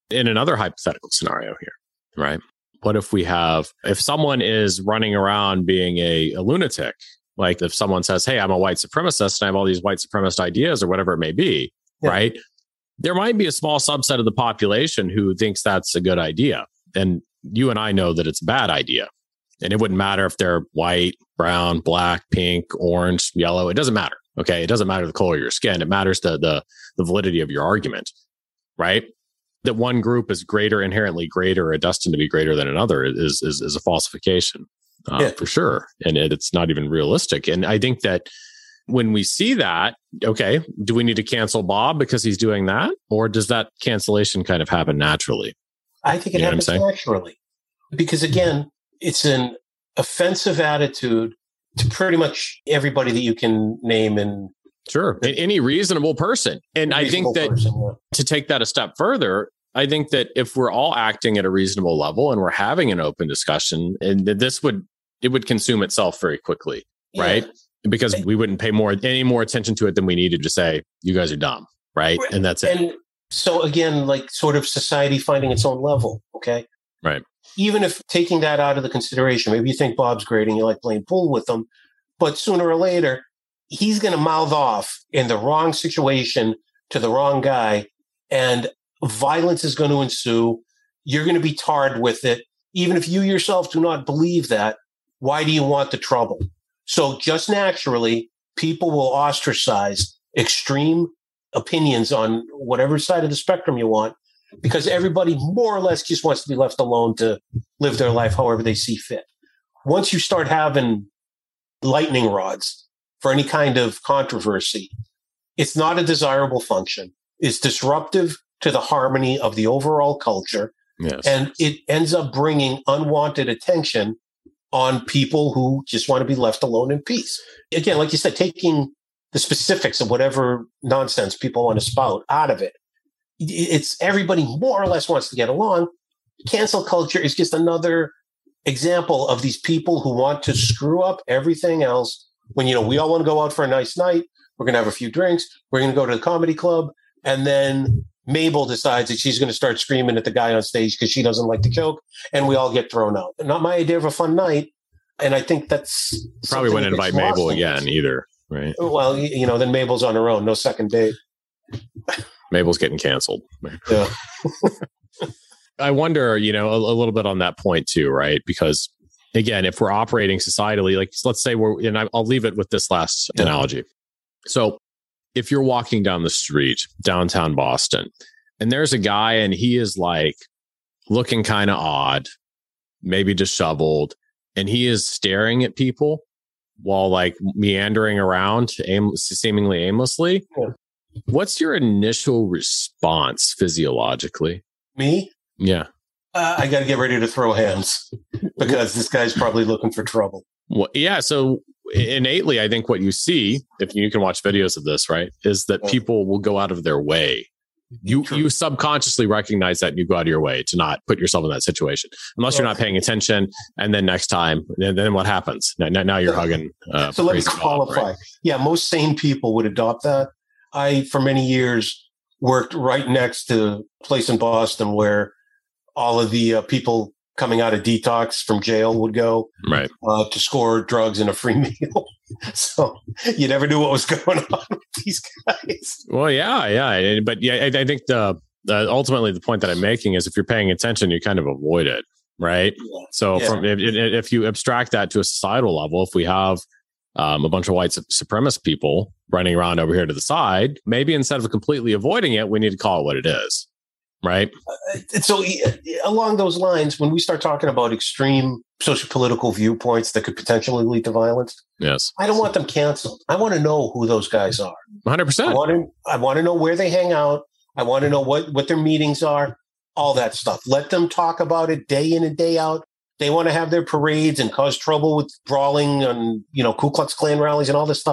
In another hypothetical scenario here, right? What if someone is running around being a lunatic, like if someone says, hey, I'm a white supremacist and I have all these white supremacist ideas or whatever it may be, right? There might be a small subset of the population who thinks that's a good idea. And you and I know that it's a bad idea. And it wouldn't matter if they're white, brown, black, pink, orange, yellow. It doesn't matter. Okay. It doesn't matter the color of your skin. It matters the validity of your argument, right? That one group is inherently greater, or destined to be greater than another is a falsification for sure. And it's not even realistic. And I think that when we see that, okay, do we need to cancel Bob because he's doing that? Or does that cancellation kind of happen naturally? I think it happens naturally. Because again, it's an offensive attitude to pretty much everybody that you can name. And sure, any reasonable person. And I think that to take that a step further, I think that if we're all acting at a reasonable level and we're having an open discussion, and it would consume itself very quickly, right? Because we wouldn't pay any more attention to it than we needed to say, you guys are dumb, right? And that's it. And so again, like sort of society finding its own level, okay? Right. Even if taking that out of the consideration, maybe you think Bob's great and you like playing pool with him, but sooner or later, he's going to mouth off in the wrong situation to the wrong guy, and violence is going to ensue. You're going to be tarred with it. Even if you yourself do not believe that, why do you want the trouble? So just naturally, people will ostracize extreme opinions on whatever side of the spectrum you want, because everybody more or less just wants to be left alone to live their life however they see fit. Once you start having lightning rods for any kind of controversy, it's not a desirable function. It's disruptive to the harmony of the overall culture. Yes. And it ends up bringing unwanted attention on people who just want to be left alone in peace. Again, like you said, taking the specifics of whatever nonsense people want to spout out of it. It's everybody more or less wants to get along. Cancel culture is just another example of these people who want to screw up everything else. When, we all want to go out for a nice night, we're going to have a few drinks, we're going to go to the comedy club, and then Mabel decides that she's going to start screaming at the guy on stage because she doesn't like the joke, and we all get thrown out. Not my idea of a fun night, and I think that's probably wouldn't invite Mabel again either, right? Well, then Mabel's on her own, no second date. Mabel's getting canceled. Yeah. I wonder, a little bit on that point too, right? Because again, if we're operating societally, like let's say I'll leave it with this last analogy. So if you're walking down the street, downtown Boston, and there's a guy and he is like looking kind of odd, maybe disheveled, and he is staring at people while like meandering around seemingly aimlessly. Yeah. What's your initial response physiologically? Me? Yeah. I got to get ready to throw hands because this guy's probably looking for trouble. Well, yeah. So innately, I think what you see, if you can watch videos of this, right, is that people will go out of their way. You subconsciously recognize that and you go out of your way to not put yourself in that situation, unless you're not paying attention. And then next time, then what happens? Now you're hugging. So let me qualify. Right? Yeah, most sane people would adopt that. I, for many years, worked right next to a place in Boston where all of the people coming out of detox from jail would go to score drugs and a free meal. So you never knew what was going on with these guys. Well, yeah. But yeah, I think ultimately the point that I'm making is if you're paying attention, you kind of avoid it, right? Yeah. So if you abstract that to a societal level, if we have a bunch of white supremacist people running around over here to the side, maybe instead of completely avoiding it, we need to call it what it is. Right. So along those lines, when we start talking about extreme sociopolitical viewpoints that could potentially lead to violence, yes, I don't want them canceled. I want to know who those guys are. 100%. I want to know where they hang out. I want to know what their meetings are, all that stuff. Let them talk about it day in and day out. They want to have their parades and cause trouble with brawling and, Ku Klux Klan rallies and all this stuff.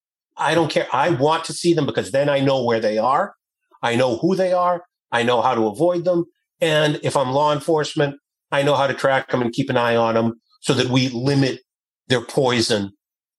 I don't care. I want to see them because then I know where they are. I know who they are. I know how to avoid them. And if I'm law enforcement, I know how to track them and keep an eye on them so that we limit their poison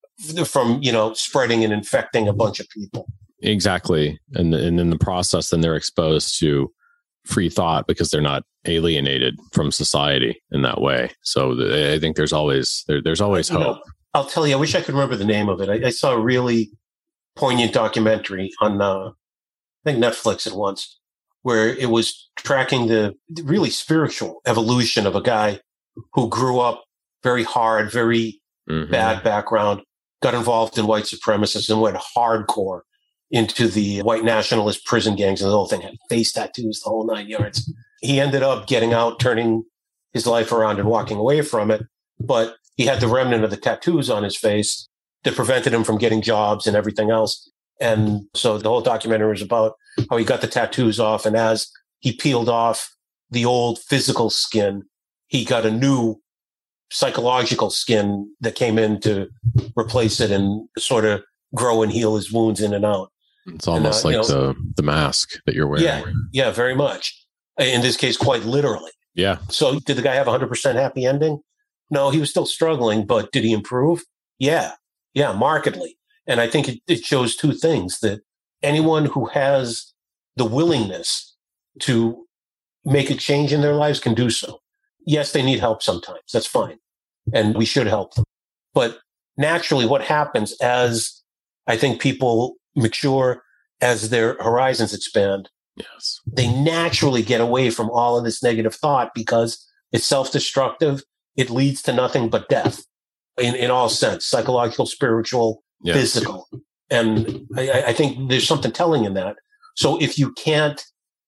from, spreading and infecting a bunch of people. Exactly. And in the process, then they're exposed to free thought because they're not alienated from society in that way. So I think there's always hope. I'll tell you, I wish I could remember the name of it. I saw a really poignant documentary on, I think Netflix at once, where it was tracking the really spiritual evolution of a guy who grew up very hard, very bad background, got involved in white supremacists and went hardcore into the white nationalist prison gangs and the whole thing, had face tattoos, the whole 9 yards. He ended up getting out, turning his life around and walking away from it. But he had the remnant of the tattoos on his face that prevented him from getting jobs and everything else. And so the whole documentary was about how he got the tattoos off. And as he peeled off the old physical skin, he got a new psychological skin that came in to replace it and sort of grow and heal his wounds in and out. It's almost like the mask that you're wearing. Yeah, very much. In this case, quite literally. Yeah. So did the guy have a 100% happy ending? No, he was still struggling, but did he improve? Yeah, markedly. And I think it shows two things, that anyone who has the willingness to make a change in their lives can do so. Yes, they need help sometimes. That's fine. And we should help them. But naturally, what happens as I think people mature, as their horizons expand, yes, they naturally get away from all of this negative thought because it's self-destructive. It leads to nothing but death in all sense, psychological, spiritual, physical. And I think there's something telling in that. So if you can't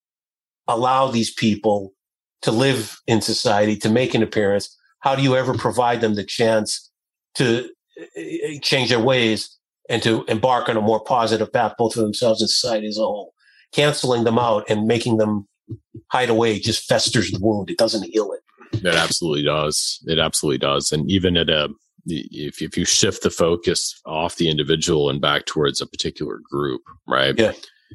allow these people to live in society, to make an appearance, how do you ever provide them the chance to change their ways and to embark on a more positive path, both for themselves and society as a whole? Canceling them out and making them hide away just festers the wound. It doesn't heal it. It absolutely does. It absolutely does. And even if you shift the focus off the individual and back towards a particular group, right? Yeah.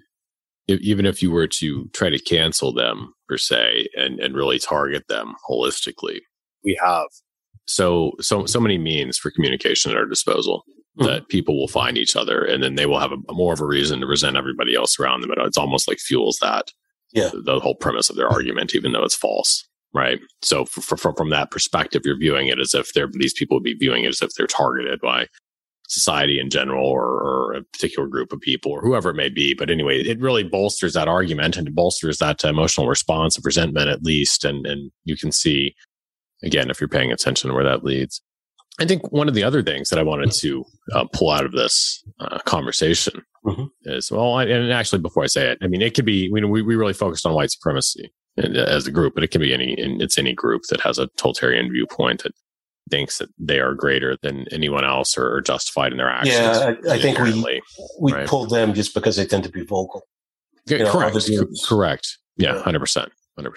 Even if you were to try to cancel them per se and really target them holistically, we have so many means for communication at our disposal that people will find each other, and then they will have more of a reason to resent everybody else around them. It's almost like fuels that, the whole premise of their argument, even though it's false, right? So from that perspective, you're viewing it as if these people would be viewing it as if they're targeted by society in general or a particular group of people or whoever it may be. But anyway, it really bolsters that argument and it bolsters that emotional response of resentment, at least. And you can see, again, if you're paying attention, where that leads. I think one of the other things that I wanted to pull out of this conversation is, and actually before I say it, I mean, it could be, we really focused on white supremacy as a group, but it can be any group that has a totalitarian viewpoint that thinks that they are greater than anyone else or justified in their actions. Yeah, I think we pulled them just because they tend to be vocal. Correct. Yeah, 100%.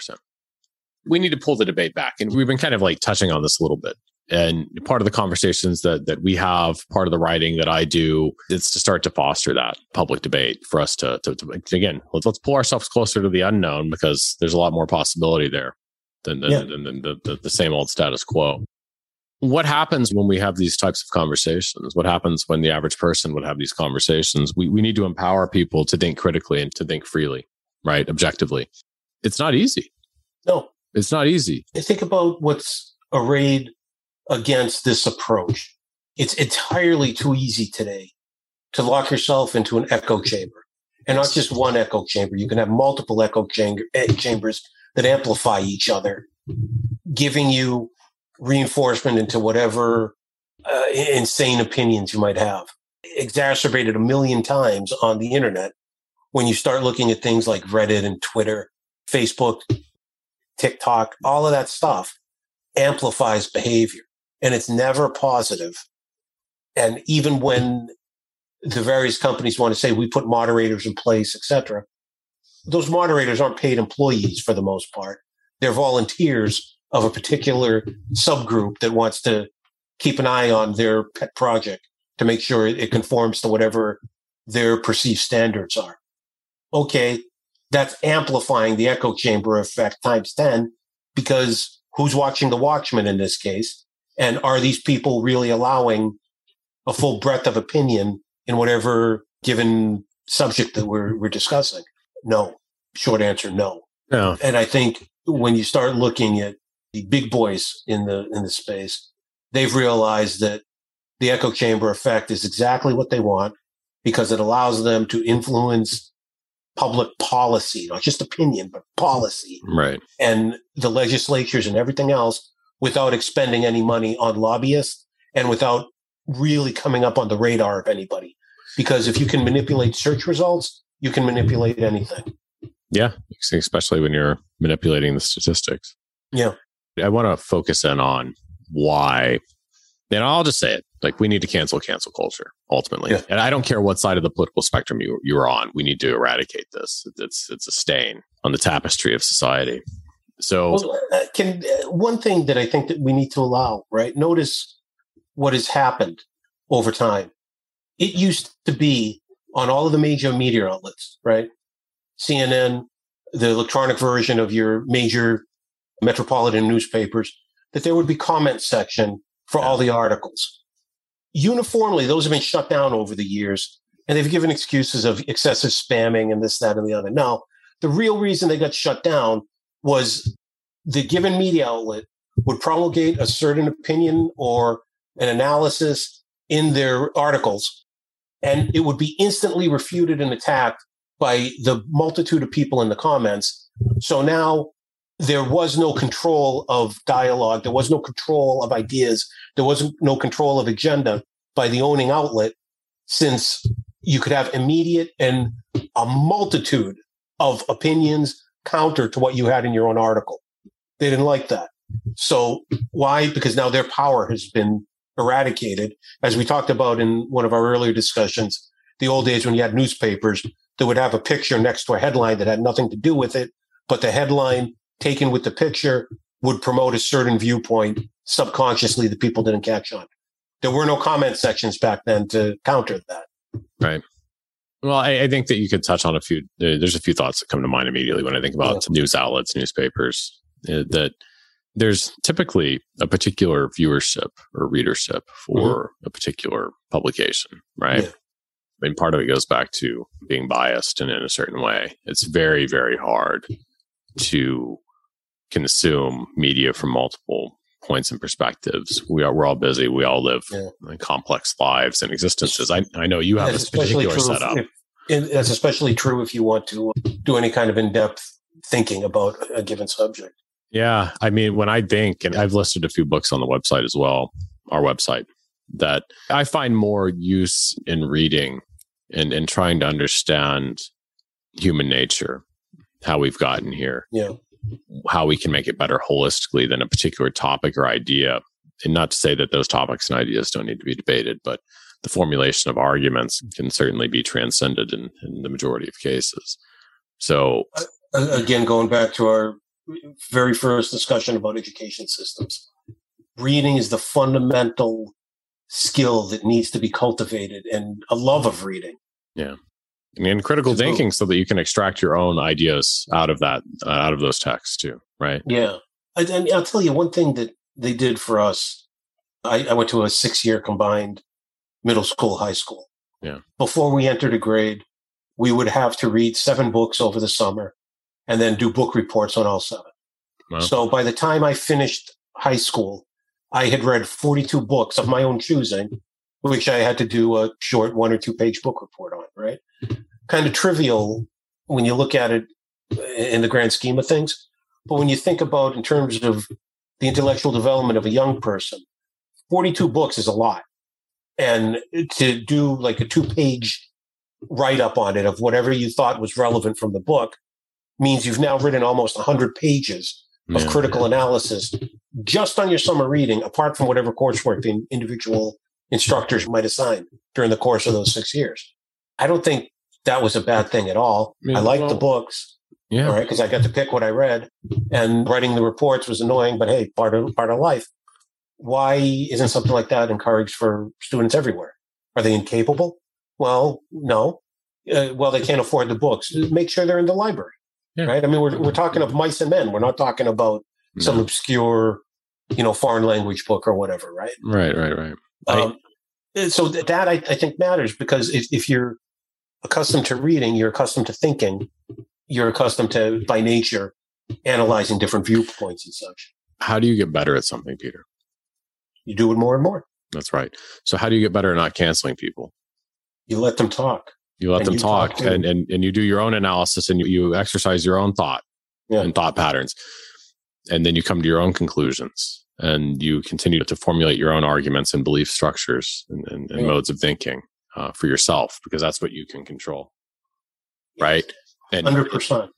We need to pull the debate back. And we've been kind of like touching on this a little bit. And part of the conversations that we have, part of the writing that I do, it's to start to foster that public debate for us to again, let's pull ourselves closer to the unknown, because there's a lot more possibility there than the same old status quo. What happens when we have these types of conversations? What happens when the average person would have these conversations? We need to empower people to think critically and to think freely, right? Objectively. It's not easy. No. It's not easy. Think about what's arrayed against this approach. It's entirely too easy today to lock yourself into an echo chamber. And not just one echo chamber. You can have multiple echo chambers that amplify each other, giving you reinforcement into whatever insane opinions you might have. Exacerbated 1 million times on the internet when you start looking at things like Reddit and Twitter, Facebook, TikTok, all of that stuff amplifies behavior. And it's never positive. And even when the various companies want to say we put moderators in place, etc., those moderators aren't paid employees for the most part. They're volunteers of a particular subgroup that wants to keep an eye on their pet project to make sure it conforms to whatever their perceived standards are. Okay, that's amplifying the echo chamber effect times 10, because who's watching the watchman in this case? And are these people really allowing a full breadth of opinion in whatever given subject that we're discussing? No. Short answer, no. Yeah. And I think when you start looking at the big boys in the space, they've realized that the echo chamber effect is exactly what they want because it allows them to influence public policy, not just opinion, but policy. Right. And the legislatures and everything else without expending any money on lobbyists and without really coming up on the radar of anybody. Because if you can manipulate search results, you can manipulate anything. Yeah, especially when you're manipulating the statistics. Yeah. I want to focus in on why, and I'll just say it, like we need to cancel culture ultimately. Yeah. And I don't care what side of the political spectrum you're on. We need to eradicate this. It's a stain on the tapestry of society. So one thing that I think that we need to allow, right? Notice what has happened over time. It used to be on all of the major media outlets, right? CNN, the electronic version of your major metropolitan newspapers, that there would be comment section for all the articles. Uniformly, those have been shut down over the years, and they've given excuses of excessive spamming and this, that, and the other. Now, the real reason they got shut down was the given media outlet would promulgate a certain opinion or an analysis in their articles, and it would be instantly refuted and attacked by the multitude of people in the comments. So now there was no control of dialogue. There was no control of ideas. There was no control of agenda by the owning outlet, since you could have immediate and a multitude of opinions counter to what you had in your own article. They didn't like that. So why? Because now their power has been eradicated. As we talked about in one of our earlier discussions, the old days when you had newspapers that would have a picture next to a headline that had nothing to do with it, but the headline taken with the picture would promote a certain viewpoint subconsciously that people didn't catch on. There were no comment sections back then to counter that. Right. Well, I think that you could touch on a few. There's a few thoughts that come to mind immediately when I think about news outlets, newspapers, that there's typically a particular viewership or readership for a particular publication, right? Yeah. I mean, part of it goes back to being biased and in a certain way. It's very, very hard to consume media from multiple points and perspectives. We're all busy. We all live complex lives and existences. I know you have a particular setup. That's especially true if you want to do any kind of in-depth thinking about a given subject. Yeah. I mean, when I think, and I've listed a few books on the website as well, our website, that I find more use in reading and trying to understand human nature, how we've gotten here, how we can make it better holistically than a particular topic or idea. And not to say that those topics and ideas don't need to be debated, but the formulation of arguments can certainly be transcended in the majority of cases. So again, going back to our very first discussion about education systems, reading is the fundamental skill that needs to be cultivated, and a love of reading. Yeah. And critical thinking so that you can extract your own ideas out of that, out of those texts too, right? Yeah. And I'll tell you one thing that they did for us. I went to a 6-year combined middle school, high school. Yeah. Before we entered a grade, we would have to read 7 books over the summer and then do book reports on all 7. Wow. So by the time I finished high school, I had read 42 books of my own choosing, which I had to do a short 1 or 2 page book report on, right? Kind of trivial when you look at it in the grand scheme of things. But when you think about in terms of the intellectual development of a young person, 42 books is a lot. And to do like a 2-page write-up on it of whatever you thought was relevant from the book means you've now written almost 100 pages of critical analysis just on your summer reading, apart from whatever coursework the individual instructors might assign during the course of those 6 years. I don't think that was a bad thing at all. I liked the books, all right, because I got to pick what I read, and writing the reports was annoying, but hey, part of life. Why isn't something like that encouraged for students everywhere? Are they incapable? Well, no. Well, they can't afford the books. Make sure they're in the library. Yeah. Right. I mean, we're talking of Mice and Men. We're not talking about some obscure, foreign language book or whatever. Right. Right. So that I think matters, because if you're accustomed to reading, you're accustomed to thinking, you're accustomed to, by nature, analyzing different viewpoints and such. How do you get better at something, Peter? You do it more and more. That's right. So how do you get better at not canceling people? You let them talk. You let them talk and you do your own analysis and you exercise your own thought and thought patterns. And then you come to your own conclusions and you continue to formulate your own arguments and belief structures and modes of thinking for yourself, because that's what you can control. Right? And 100%.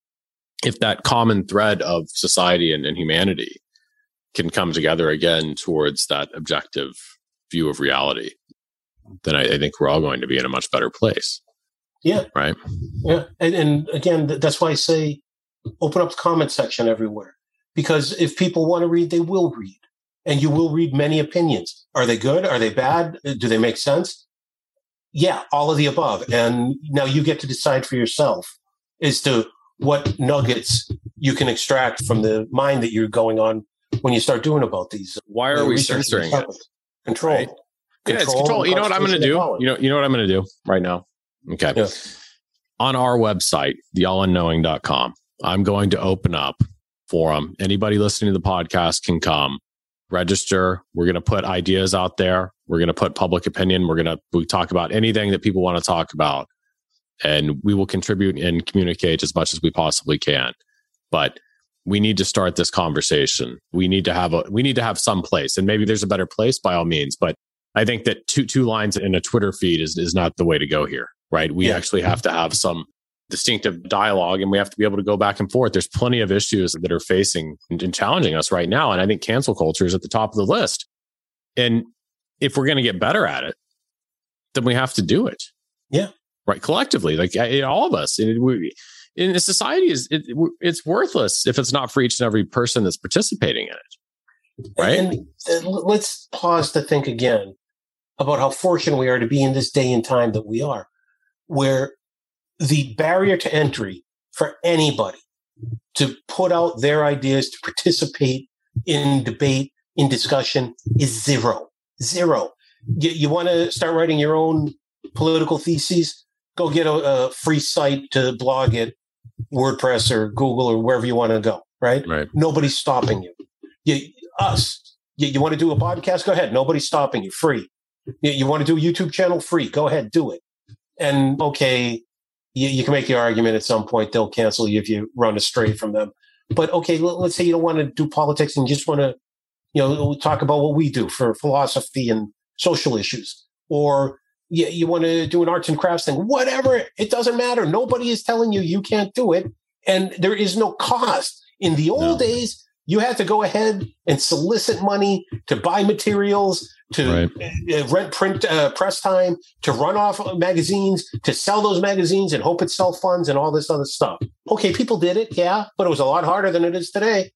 If that common thread of society and humanity can come together again towards that objective view of reality, then I think we're all going to be in a much better place. Yeah. Right? Yeah. And again, that's why I say open up the comment section everywhere. Because if people want to read, they will read. And you will read many opinions. Are they good? Are they bad? Do they make sense? Yeah, all of the above. And now you get to decide for yourself as to what nuggets you can extract from the mind that you're going on when you start doing about these. Why are we censoring it? Control. Right? Yeah, it's control. You know what I'm going to do? You know what I'm going to do right now? Okay. Yeah. On our website, theallunknowing.com, I'm going to open up forum. Anybody listening to the podcast can come register. We're going to put ideas out there. We're going to put public opinion. We talk about anything that people want to talk about, and we will contribute and communicate as much as we possibly can. But we need to start this conversation. We need to have some place, and maybe there's a better place by all means. But I think that two lines in a Twitter feed is not the way to go here, right? We actually have to have some distinctive dialogue, and we have to be able to go back and forth. There's plenty of issues that are facing and challenging us right now. And I think cancel culture is at the top of the list. And if we're going to get better at it, then we have to do it. Yeah. Right. Collectively, like all of us in society it's worthless if it's not for each and every person that's participating in it. Right. And let's pause to think again about how fortunate we are to be in this day and time that we are, where the barrier to entry for anybody to put out their ideas, to participate in debate, in discussion is zero. You want to start writing your own political theses? Go get a free site to blog it, WordPress or Google or wherever you want to go, right? Nobody's stopping you. You want to do a podcast? Go ahead. Nobody's stopping you. Free. You want to do a YouTube channel? Free. Go ahead. Do it. And okay, you can make the argument at some point they'll cancel you if you run astray from them. But okay, let's say you don't want to do politics and you just want to, talk about what we do for philosophy and social issues, or you want to do an arts and crafts thing, whatever. It doesn't matter. Nobody is telling you can't do it. And there is no cost. In the old days, you had to go ahead and solicit money to buy materials, to rent print press time, to run off magazines, to sell those magazines and hope it sell funds and all this other stuff. Okay, people did it, yeah, but it was a lot harder than it is today.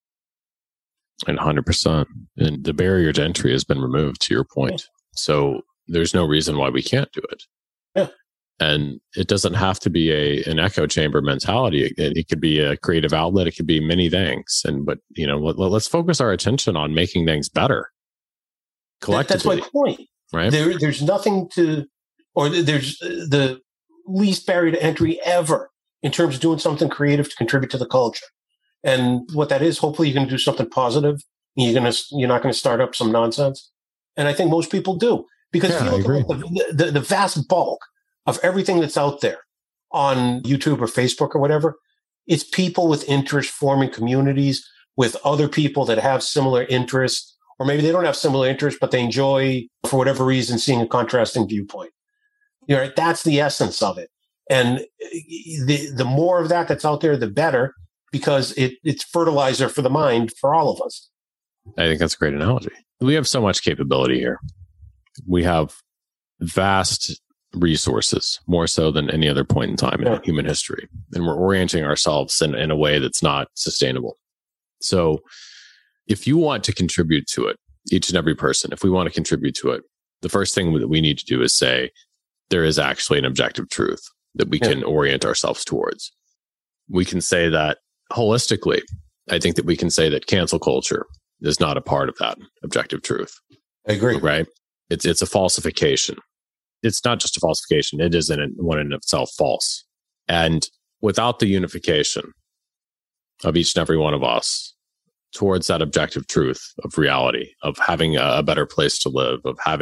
And 100%. And the barrier to entry has been removed, to your point. So there's no reason why we can't do it. Yeah. And it doesn't have to be an echo chamber mentality. It could be a creative outlet. It could be many things. But let's focus our attention on making things better collectively. That's my point. Right? There's nothing there's the least barrier to entry ever in terms of doing something creative to contribute to the culture. And what that is, hopefully you're going to do something positive. And you're not going to start up some nonsense. And I think most people do. Because if you look at the vast bulk of everything that's out there on YouTube or Facebook or whatever, it's people with interest forming communities with other people that have similar interests, or maybe they don't have similar interests, but they enjoy, for whatever reason, seeing a contrasting viewpoint. That's the essence of it. And the more of that's out there, the better, because it's fertilizer for the mind for all of us. I think that's a great analogy. We have so much capability here. We have vast resources, more so than any other point in time in human history. And we're orienting ourselves in a way that's not sustainable. So if you want to contribute to it, each and every person, if we want to contribute to it, the first thing that we need to do is say, there is actually an objective truth that we can orient ourselves towards. We can say that holistically. I think that we can say that cancel culture is not a part of that objective truth. I agree. Right? It's a falsification. It's not just a falsification. It is in one in itself false. And without the unification of each and every one of us towards that objective truth of reality, of having a better place to live,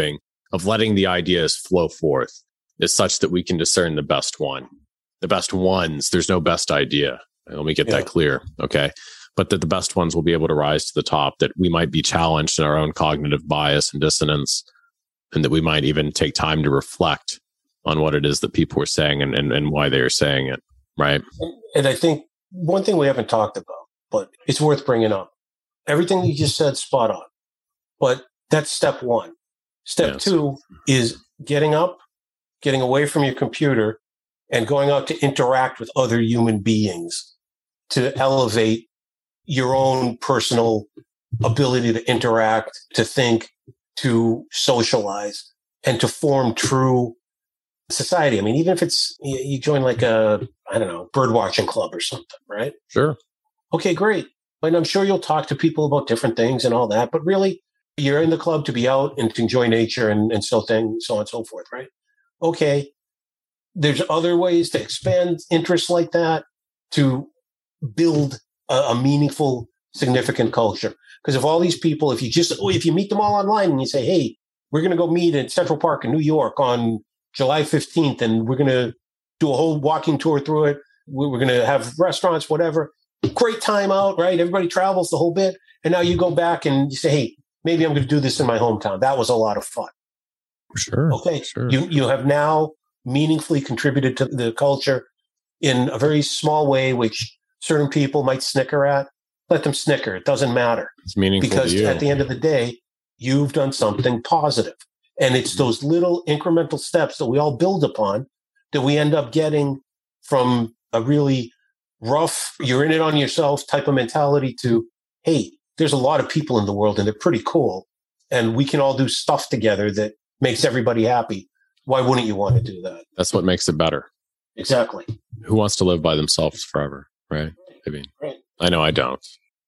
of letting the ideas flow forth, is such that we can discern the best one, the best ones. There's no best idea. Let me get that clear. Okay. But that the best ones will be able to rise to the top, that we might be challenged in our own cognitive bias and dissonance, and that we might even take time to reflect on what it is that people are saying and why they are saying it. Right. And I think one thing we haven't talked about, but it's worth bringing up. Everything you just said, spot on. But that's step one. Step two is getting up, getting away from your computer, and going out to interact with other human beings to elevate your own personal ability to interact, to think, to socialize, and to form true society. I mean, even if it's, you join like a, I don't know, bird watching club or something, right? Sure. Okay, great. And I'm sure you'll talk to people about different things and all that, but really you're in the club to be out and to enjoy nature and so on and so forth, right? Okay. There's other ways to expand interests like that to build a meaningful, significant culture. Because if all these people, if you meet them all online and you say, hey, we're going to go meet at Central Park in New York on July 15th, and we're going to do a whole walking tour through it. We're going to have restaurants, whatever. Great time out, right? Everybody travels the whole bit. And now you go back and you say, hey, maybe I'm going to do this in my hometown. That was a lot of fun. Sure. Okay. Sure. You have now meaningfully contributed to the culture in a very small way, which certain people might snicker at. Let them snicker. It doesn't matter. It's meaningful because to you. At the end of the day, you've done something positive. And it's those little incremental steps that we all build upon that we end up getting from a really rough, you're in it on yourself type of mentality to, hey, there's a lot of people in the world and they're pretty cool. And we can all do stuff together that makes everybody happy. Why wouldn't you want to do that? That's what makes it better. Exactly. Who wants to live by themselves forever? Right. I mean, I know I don't.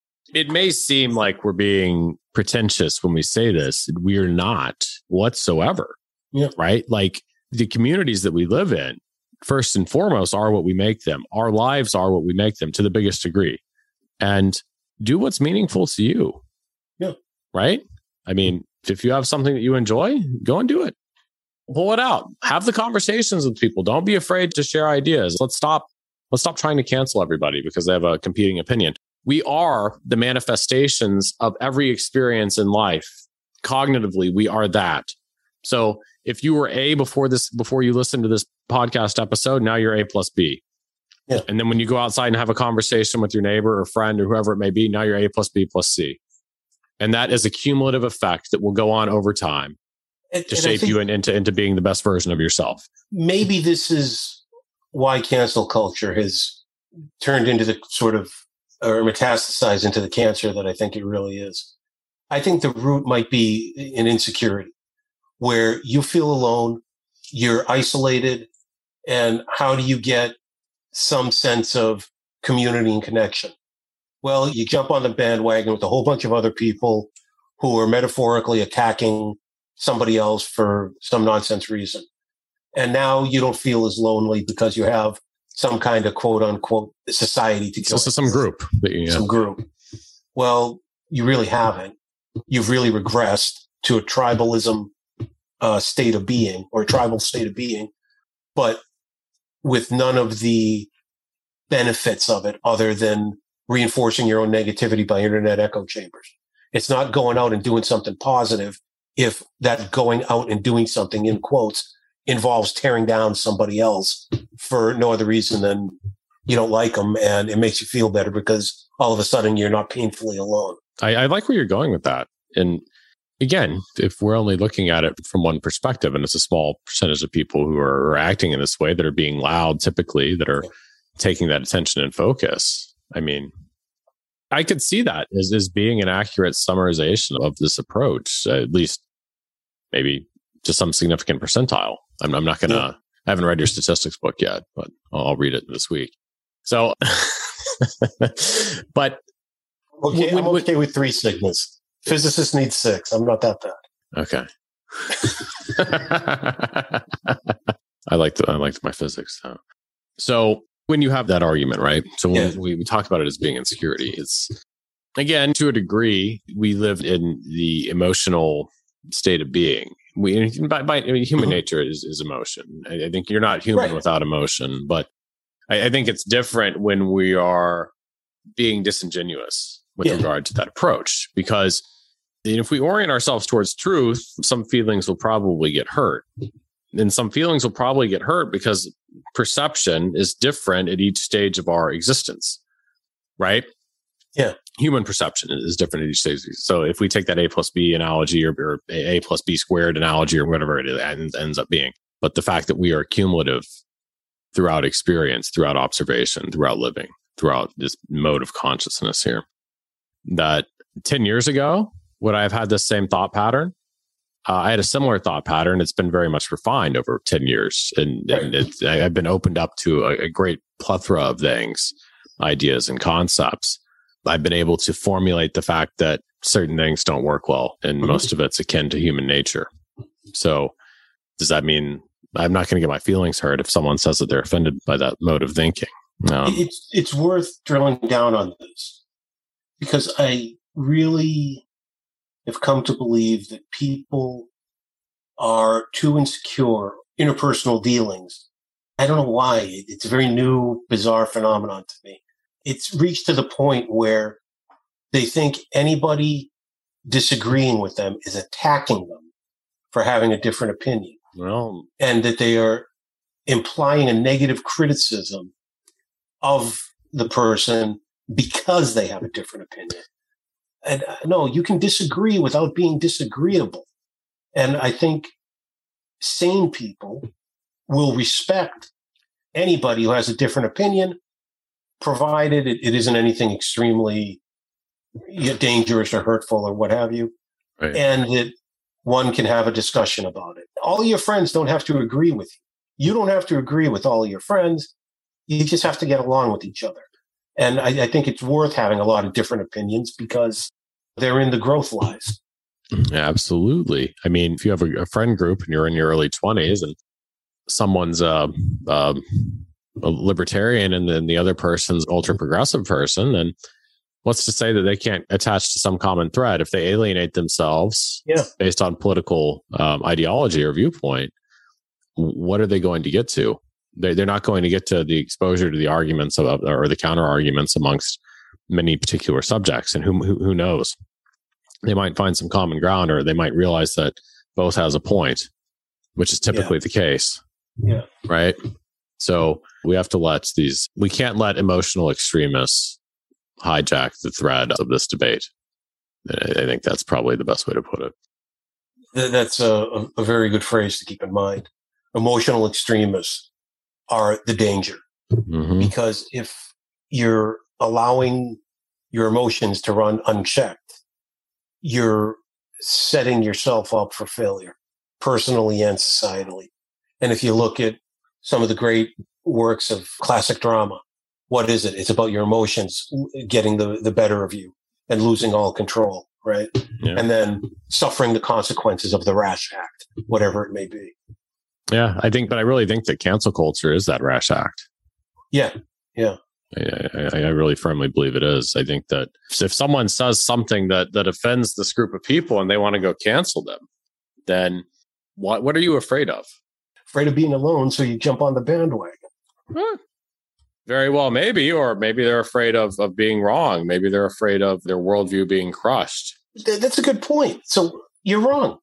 It may seem like we're being pretentious when we say this. We're not whatsoever. Yeah. Right. Like the communities that we live in, first and foremost, are what we make them. Our lives are what we make them to the biggest degree. And do what's meaningful to you. Yeah. Right. I mean, if you have something that you enjoy, go and do it. Pull it out. Have the conversations with people. Don't be afraid to share ideas. Let's stop trying to cancel everybody because they have a competing opinion. We are the manifestations of every experience in life. Cognitively, we are that. So if you were A before you listened to this podcast episode, now you're A plus B. Yeah. And then when you go outside and have a conversation with your neighbor or friend or whoever it may be, now you're A plus B plus C. And that is a cumulative effect that will go on over time to shape you into being the best version of yourself. Maybe this is why cancel culture has turned into the sort of, or metastasized into the cancer that I think it really is. I think the root might be an insecurity where you feel alone, you're isolated, and how do you get some sense of community and connection? Well, you jump on the bandwagon with a whole bunch of other people who are metaphorically attacking somebody else for some nonsense reason. And now you don't feel as lonely because you have some kind of quote unquote society to join. So some group. Some group. Well, you really haven't. You've really regressed to a tribalism state of being, or a tribal state of being, but with none of the benefits of it other than reinforcing your own negativity by internet echo chambers. It's not going out and doing something positive if that going out and doing something, in quotes, involves tearing down somebody else for no other reason than you don't like them and it makes you feel better because all of a sudden you're not painfully alone. I like where you're going with that. And again, if we're only looking at it from one perspective, and it's a small percentage of people who are acting in this way, that are being loud typically, that are taking that attention and focus. I mean, I could see that as being an accurate summarization of this approach, at least maybe to some significant percentile. I'm not going to, I haven't read your statistics book yet, but I'll read it this week. So, but I'm okay with 3 sigmas. Physicists need 6. I'm not that bad. Okay. I liked my physics. So when you have that argument, right? So Yeah. when we talk about it as being insecurity, it's, again, to a degree, we live in the emotional state of being. Human nature is emotion. I think you're not human without emotion, but I think it's different when we are being disingenuous with regard to that approach, because if we orient ourselves towards truth, some feelings will probably get hurt. And some feelings will probably get hurt because perception is different at each stage of our existence, right? Yeah. Human perception is different at each stage. So if we take that A plus B analogy or A plus B squared analogy or whatever it ends up being, but the fact that we are cumulative throughout experience, throughout observation, throughout living, throughout this mode of consciousness here, that 10 years ago, would I have had this same thought pattern? I had a similar thought pattern. It's been very much refined over 10 years. And I've been opened up to a great plethora of things, ideas and concepts. I've been able to formulate the fact that certain things don't work well, and most of it's akin to human nature. So does that mean I'm not going to get my feelings hurt if someone says that they're offended by that mode of thinking? It's worth drilling down on this, because I really have come to believe that people are too insecure. Interpersonal dealings, I don't know why. It's a very new, bizarre phenomenon to me. It's reached to the point where they think anybody disagreeing with them is attacking them for having a different opinion. Well, and that they are implying a negative criticism of the person because they have a different opinion. And no, you can disagree without being disagreeable. And I think sane people will respect anybody who has a different opinion, provided it isn't anything extremely dangerous or hurtful or what have you. Right. And that one can have a discussion about it. All your friends don't have to agree with you. You don't have to agree with all your friends. You just have to get along with each other. And I think it's worth having a lot of different opinions because therein the growth lies. Absolutely. I mean, if you have a friend group and you're in your early 20s and someone's a libertarian and then the other person's ultra progressive person, then what's to say that they can't attach to some common thread if they alienate themselves based on political ideology or viewpoint? What are they going to get to? They're not going to get to the exposure to the arguments or the counter arguments amongst many particular subjects. And who knows? They might find some common ground, or they might realize that both has a point, which is typically the case. Yeah. Right. So we have to we can't let emotional extremists hijack the thread of this debate. I think that's probably the best way to put it. That's a very good phrase to keep in mind. Emotional extremists are the danger. Mm-hmm. Because if you're allowing your emotions to run unchecked, you're setting yourself up for failure, personally and societally. And if you look at some of the great works of classic drama, what is it? It's about your emotions getting the better of you and losing all control, right? Yeah. And then suffering the consequences of the rash act, whatever it may be. Yeah, but I really think that cancel culture is that rash act. Yeah, yeah. I really firmly believe it is. I think that if someone says something that offends this group of people and they want to go cancel them, then what are you afraid of? Afraid of being alone, so you jump on the bandwagon. Very well, maybe. Or maybe they're afraid of being wrong. Maybe they're afraid of their worldview being crushed. That's a good point. So you're wrong.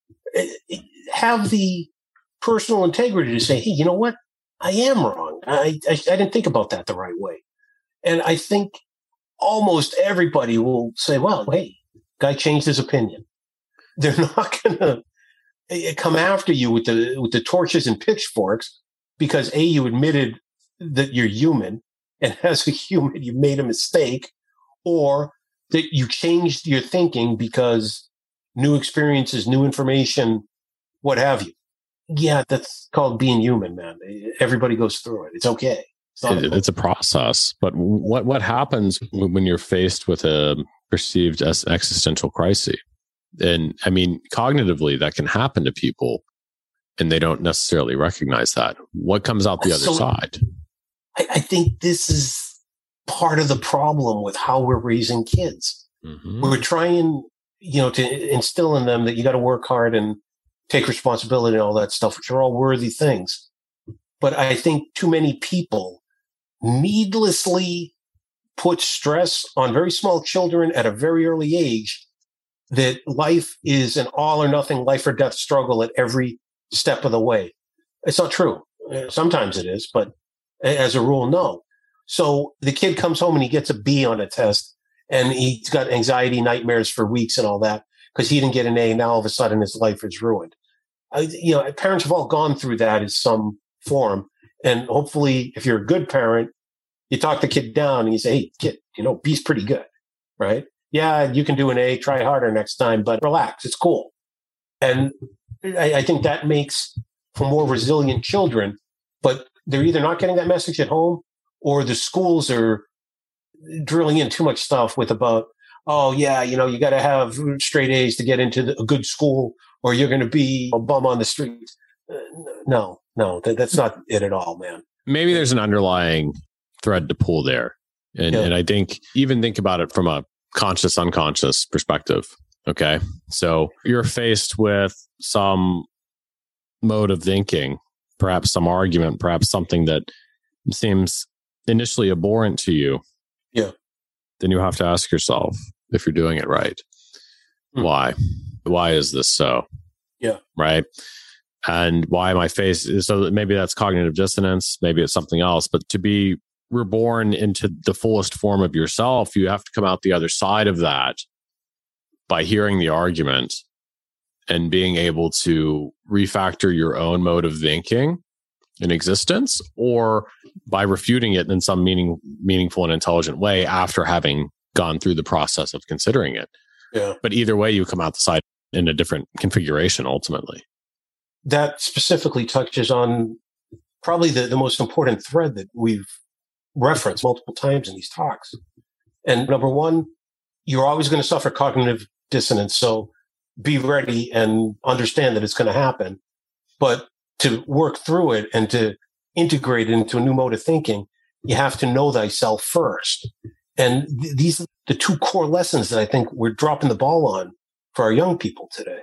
Have the personal integrity to say, hey, you know what? I am wrong. I didn't think about that the right way. And I think almost everybody will say, well, hey, guy changed his opinion. They're not going to come after you with the torches and pitchforks because A, you admitted that you're human, and as a human, you made a mistake, or that you changed your thinking because new experiences, new information, what have you. Yeah, that's called being human, man. Everybody goes through it. It's okay. It's a process. But what happens when you're faced with a perceived existential crisis? And I mean, cognitively, that can happen to people, and they don't necessarily recognize that. What comes out the other side? I think this is part of the problem with how we're raising kids. Mm-hmm. We're trying, to instill in them that you got to work hard and take responsibility and all that stuff, which are all worthy things. But I think too many people needlessly put stress on very small children at a very early age that life is an all or nothing, life or death struggle at every step of the way. It's not true. Sometimes it is, but as a rule, no. So the kid comes home and he gets a B on a test and he's got anxiety nightmares for weeks and all that because he didn't get an A. Now all of a sudden his life is ruined. Parents have all gone through that in some form. And hopefully if you're a good parent, you talk the kid down and you say, hey, kid, B's pretty good, right? Yeah, you can do an A, try harder next time, but relax, it's cool. And I think that makes for more resilient children, but they're either not getting that message at home or the schools are drilling in too much stuff with about, oh, yeah, you got to have straight A's to get into a good school or you're going to be a bum on the street. No, that's not it at all, man. Maybe there's an underlying thread to pull there. And I think think about it from a conscious, unconscious perspective. Okay. So you're faced with some mode of thinking, perhaps some argument, perhaps something that seems initially abhorrent to you. Yeah. Then you have to ask yourself if you're doing it right. Why? Why is this so? Yeah. Right. And why am I faced? So maybe that's cognitive dissonance. Maybe it's something else. But to be reborn into the fullest form of yourself, you have to come out the other side of that by hearing the argument and being able to refactor your own mode of thinking in existence, or by refuting it in some meaningful and intelligent way after having gone through the process of considering it. Yeah. But either way, you come out the side in a different configuration ultimately. That specifically touches on probably the most important thread that we've referenced multiple times in these talks. And number one, you're always going to suffer cognitive dissonance. So be ready and understand that it's going to happen. But to work through it and to integrate it into a new mode of thinking, you have to know thyself first. And these are the two core lessons that I think we're dropping the ball on for our young people today.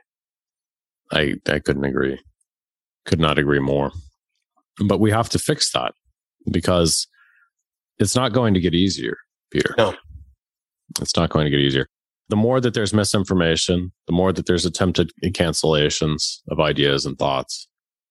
I couldn't agree. Could not agree more. But we have to fix that because it's not going to get easier, Peter. No. It's not going to get easier. The more that there's misinformation, the more that there's attempted cancellations of ideas and thoughts.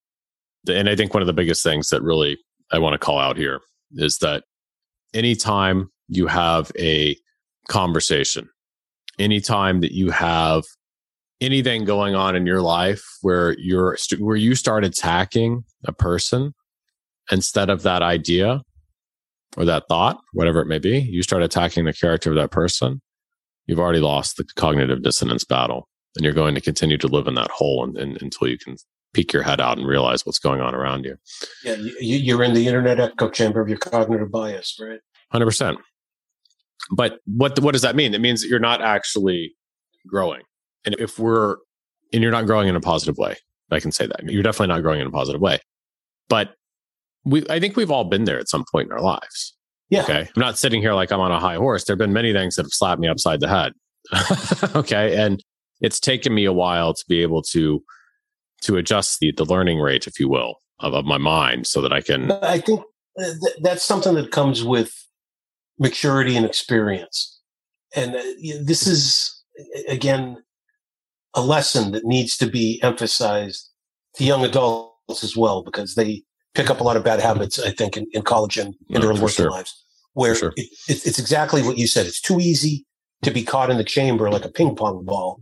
And I think one of the biggest things that really I want to call out here is that anytime you have a conversation, anytime that you have anything going on in your life where you start attacking a person instead of that idea or that thought, whatever it may be, you start attacking the character of that person, you've already lost the cognitive dissonance battle. And you're going to continue to live in that hole until you can peek your head out and realize what's going on around you. Yeah, you're in the internet echo chamber of your cognitive bias, right? 100%. But what does that mean? It means that you're not actually growing. And you're not growing in a positive way. I can say that. You're definitely not growing in a positive way. But I think we've all been there at some point in our lives. Yeah. Okay. I'm not sitting here like I'm on a high horse. There have been many things that have slapped me upside the head. Okay. And it's taken me a while to be able to adjust the learning rate, if you will, of my mind so that I can. I think that's something that comes with maturity and experience. And this is, again, a lesson that needs to be emphasized to young adults as well, because they pick up a lot of bad habits, I think, in college and in their working lives, where it's exactly what you said. It's too easy to be caught in the chamber like a ping pong ball,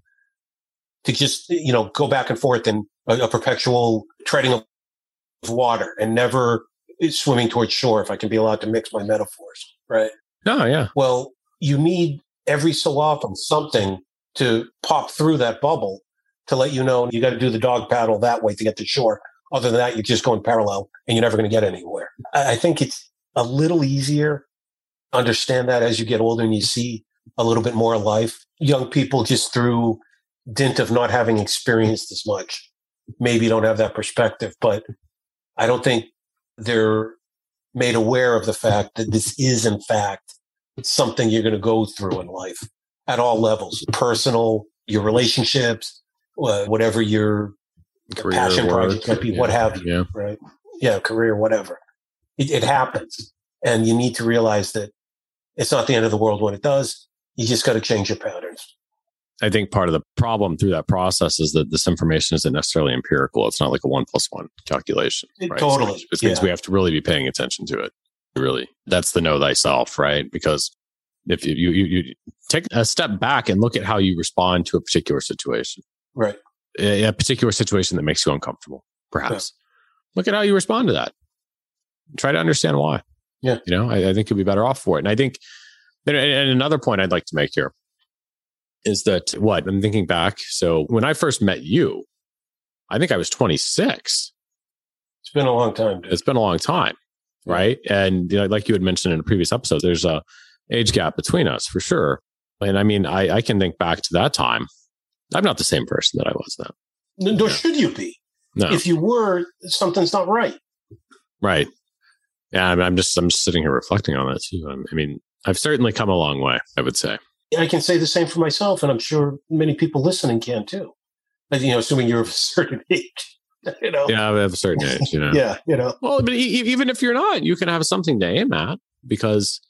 to just, go back and forth in a perpetual treading of water and never swimming towards shore, if I can be allowed to mix my metaphors, right? Oh, yeah. Well, you need every so often something to pop through that bubble to let you know you got to do the dog paddle that way to get to shore. Other than that, you're just going parallel and you're never going to get anywhere. I think it's a little easier to understand that as you get older and you see a little bit more life. Young people, just through dint of not having experienced as much, maybe don't have that perspective, but I don't think they're made aware of the fact that this is, in fact, something you're going to go through in life at all levels, personal, your relationships, whatever your Career, passion work, project might be, what have you, right? Yeah, career, whatever. It happens. And you need to realize that it's not the end of the world when it does. You just got to change your patterns. I think part of the problem through that process is that this information isn't necessarily empirical. It's not like a 1+1 calculation. Right? Totally. So it means we have to really be paying attention to it. Really. That's the know thyself, right? Because if you take a step back and look at how you respond to a particular situation. Right. A particular situation that makes you uncomfortable, perhaps. Yeah. Look at how you respond to that. Try to understand why. Yeah. I think you'll be better off for it. And I think, and another point I'd like to make here is that I'm thinking back. So when I first met you, I think I was 26. It's been a long time, dude. It's been a long time. Right. And like you had mentioned in a previous episode, there's a age gap between us for sure. And I mean, I can think back to that time. I'm not the same person that I was then. Nor should you be. No. If you were, something's not right. Right. Yeah. I'm just sitting here reflecting on that too. I mean, I've certainly come a long way, I would say. I can say the same for myself, and I'm sure many people listening can too. But, assuming you're of a certain age. Yeah, I have a certain age, Yeah, Well, but even if you're not, you can have something to aim at, because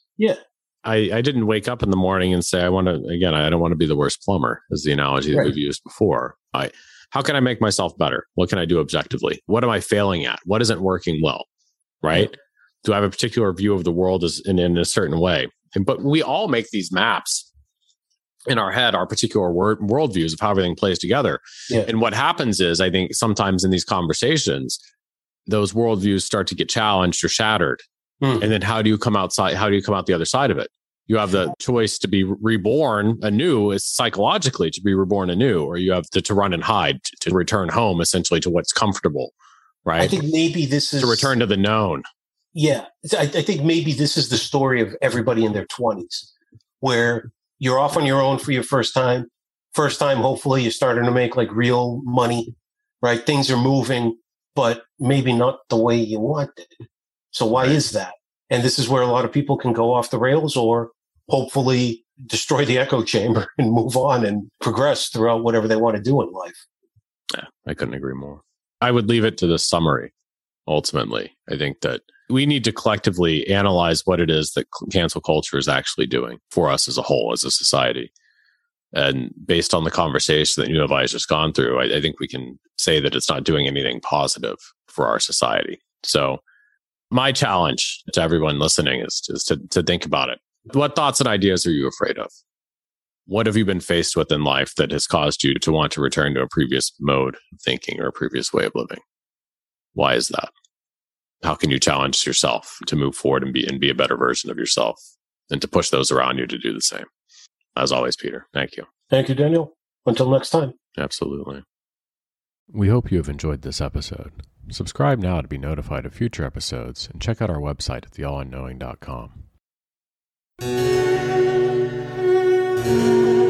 I didn't wake up in the morning and say, I don't want to be the worst plumber, is the analogy that we've used before. How can I make myself better? What can I do objectively? What am I failing at? What isn't working well? Right? Yeah. Do I have a particular view of the world in a certain way? But we all make these maps in our head, our particular worldviews of how everything plays together. Yeah. And what happens is, I think sometimes in these conversations, those worldviews start to get challenged or shattered. And then how do you come outside? How do you come out the other side of it? You have the choice to be reborn anew, is psychologically to be reborn anew, or you have to run and hide, to return home, essentially to what's comfortable, right? I think maybe this is to return to the known. Yeah. I think maybe this is the story of everybody in their 20s, where you're off on your own for your first time. Hopefully you're starting to make like real money, right? Things are moving, but maybe not the way you wanted. So why is that? And this is where a lot of people can go off the rails, or hopefully destroy the echo chamber and move on and progress throughout whatever they want to do in life. Yeah, I couldn't agree more. I would leave it to the summary. Ultimately, I think that we need to collectively analyze what it is that cancel culture is actually doing for us as a whole, as a society. And based on the conversation that you have just gone through, I think we can say that it's not doing anything positive for our society. So my challenge to everyone listening is to think about it. What thoughts and ideas are you afraid of? What have you been faced with in life that has caused you to want to return to a previous mode of thinking or a previous way of living? Why is that? How can you challenge yourself to move forward and be a better version of yourself, and to push those around you to do the same? As always, Peter, thank you. Thank you, Daniel. Until next time. Absolutely. We hope you have enjoyed this episode. Subscribe now to be notified of future episodes, and check out our website at theallunknowing.com.